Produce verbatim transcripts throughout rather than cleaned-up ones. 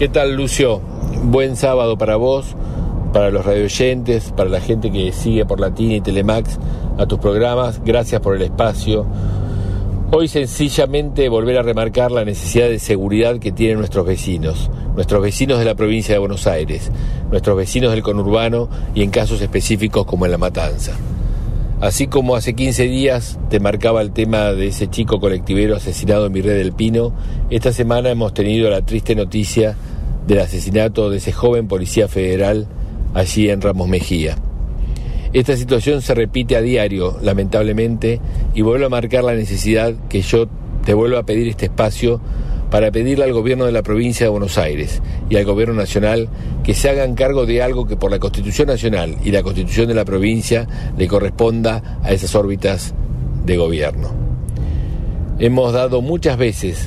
¿Qué tal, Lucio? Buen sábado para vos, para los radioyentes, para la gente que sigue por Latina y Telemax a tus programas. Gracias por el espacio. Hoy sencillamente volver a remarcar la necesidad de seguridad que tienen nuestros vecinos, nuestros vecinos de la provincia de Buenos Aires, nuestros vecinos del conurbano y en casos específicos como en La Matanza. Así como hace quince días te marcaba el tema de ese chico colectivero asesinado en Virrey del Pino, esta semana hemos tenido la triste noticia del asesinato de ese joven policía federal allí en Ramos Mejía. Esta situación se repite a diario, lamentablemente, y vuelvo a marcar la necesidad que yo te vuelvo a pedir este espacio para pedirle al gobierno de la provincia de Buenos Aires y al gobierno nacional que se hagan cargo de algo que por la Constitución Nacional y la Constitución de la provincia le corresponda a esas órbitas de gobierno. Hemos dado muchas veces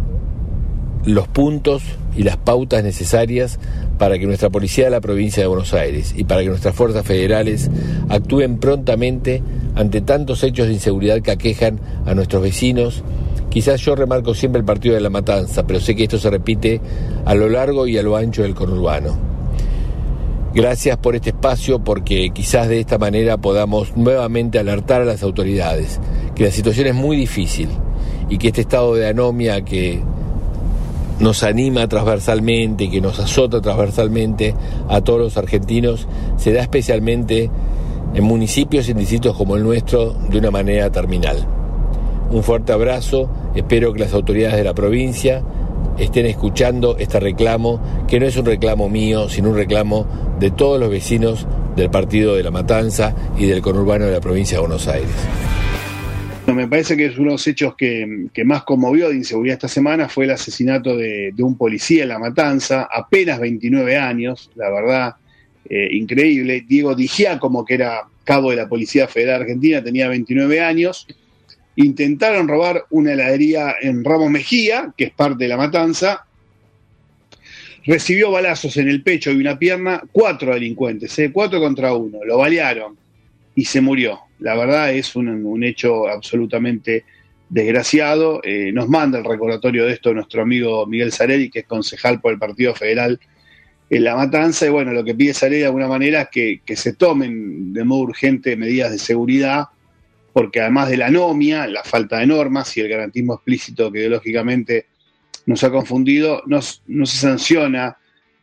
los puntos y las pautas necesarias para que nuestra policía de la provincia de Buenos Aires y para que nuestras fuerzas federales actúen prontamente ante tantos hechos de inseguridad que aquejan a nuestros vecinos. Quizás yo remarco siempre el partido de La Matanza, pero sé que esto se repite a lo largo y a lo ancho del conurbano. Gracias por este espacio, porque quizás de esta manera podamos nuevamente alertar a las autoridades que la situación es muy difícil y que este estado de anomia que nos anima transversalmente, que nos azota transversalmente a todos los argentinos, se da especialmente en municipios y distritos como el nuestro de una manera terminal. Un fuerte abrazo, espero que las autoridades de la provincia estén escuchando este reclamo, que no es un reclamo mío, sino un reclamo de todos los vecinos del partido de La Matanza y del conurbano de la provincia de Buenos Aires. Me parece que es uno de los hechos que, que más conmovió de inseguridad esta semana fue el asesinato de, de un policía en La Matanza, apenas veintinueve años, la verdad, eh, increíble. Diego Di Giacomo, que era cabo de la Policía Federal Argentina, tenía veintinueve años. Intentaron robar una heladería en Ramos Mejía, que es parte de La Matanza. Recibió balazos en el pecho y una pierna, cuatro delincuentes, ¿eh? cuatro contra uno, lo balearon y se murió. La verdad es un, un hecho absolutamente desgraciado. Eh, nos manda el recordatorio de esto nuestro amigo Miguel Saredi, que es concejal por el Partido Federal en La Matanza, y bueno, lo que pide Saredi de alguna manera es que, que se tomen de modo urgente medidas de seguridad, porque además de la anomia, la falta de normas y el garantismo explícito que ideológicamente nos ha confundido, no, no se sanciona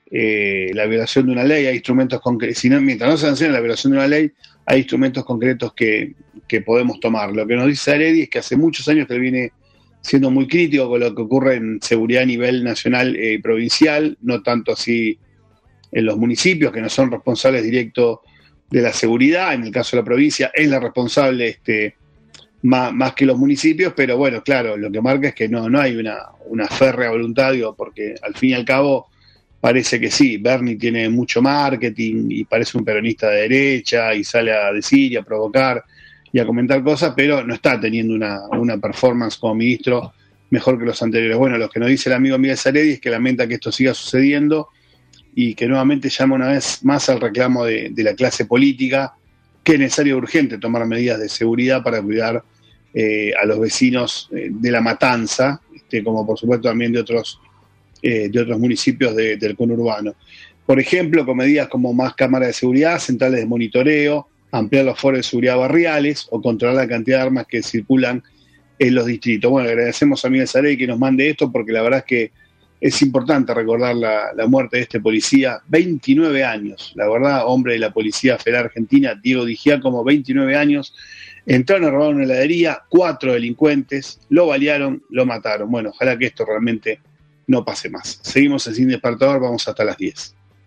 eh, la violación de una ley, hay instrumentos concretos, sino mientras no se sanciona la violación de una ley, hay instrumentos concretos que, que podemos tomar. Lo que nos dice Saredi es que hace muchos años que él viene siendo muy crítico con lo que ocurre en seguridad a nivel nacional y eh, provincial, no tanto así en los municipios, que no son responsables directos de la seguridad. En el caso de la provincia es la responsable este, más, más que los municipios, pero bueno, claro, lo que marca es que no, no hay una, una férrea voluntad, digo, porque al fin y al cabo parece que sí, Bernie tiene mucho marketing y parece un peronista de derecha y sale a decir y a provocar y a comentar cosas, pero no está teniendo una, una performance como ministro mejor que los anteriores. Bueno, lo que nos dice el amigo Miguel Saredi es que lamenta que esto siga sucediendo y que nuevamente llama una vez más al reclamo de, de la clase política, que es necesario y urgente tomar medidas de seguridad para cuidar eh, a los vecinos eh, de La Matanza, este, como por supuesto también de otros Eh, de otros municipios de, del conurbano. Por ejemplo, con medidas como más cámaras de seguridad, centrales de monitoreo, ampliar los foros de seguridad barriales o controlar la cantidad de armas que circulan en los distritos. Bueno, agradecemos a Miguel Saredi que nos mande esto, porque la verdad es que es importante recordar la, la muerte de este policía, veintinueve años, la verdad, hombre de la Policía Federal Argentina, Diego Di Giacomo, veintinueve años, entraron a robar una heladería, cuatro delincuentes, lo balearon, lo mataron. Bueno, ojalá que esto realmente no pase más. Seguimos en Sin Despertador, vamos hasta las diez.